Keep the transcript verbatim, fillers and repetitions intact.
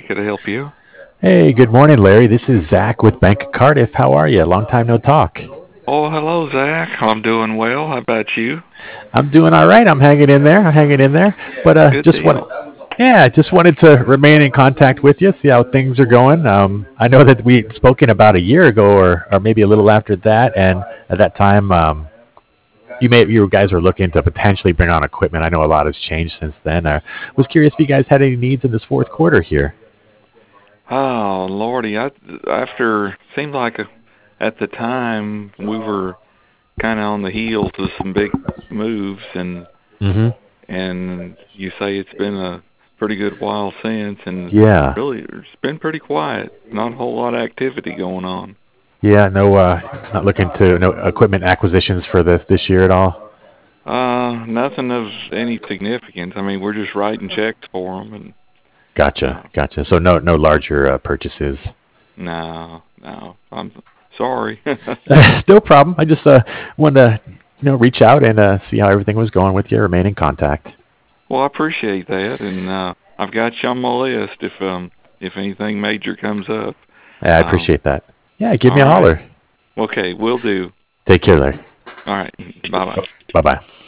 Could I help you? Hey, good morning, Larry. This is Zach with Bank of Cardiff. How are you? Long time no talk. Oh, hello, Zach. I'm doing well. How about you? I'm doing all right. I'm hanging in there. I'm hanging in there. But uh, Good just wanted, deal. yeah, just wanted to remain in contact with you, see how things are going. Um, I know that we'd spoken about a year ago, or or maybe a little after that, and at that time, um, you may you guys were looking to potentially bring on equipment. I know a lot has changed since then. I was curious if you guys had any needs in this fourth quarter here. Oh, Lordy. I, after, seemed like a, at the time we were kind of on the heels of some big moves, and Mm-hmm. and you say it's been a pretty good while since, and Yeah. really it's been pretty quiet. Not a whole lot of activity going on. Yeah, no, uh, not looking to no equipment acquisitions for this this year at all. Uh, nothing of any significance. I mean, we're just writing checks for them, and Gotcha, uh, gotcha. So no no larger uh, purchases. no, no. I'm sorry. No problem. I just uh, wanted to you know reach out and uh, see how everything was going with you. Remain in contact. Well, I appreciate that, and uh, I've got you on my list if um if anything major comes up. Yeah, I Um, appreciate that. Yeah, give me all a right. holler. Okay, we'll do. Take care, Larry. All right. Bye bye. Bye bye.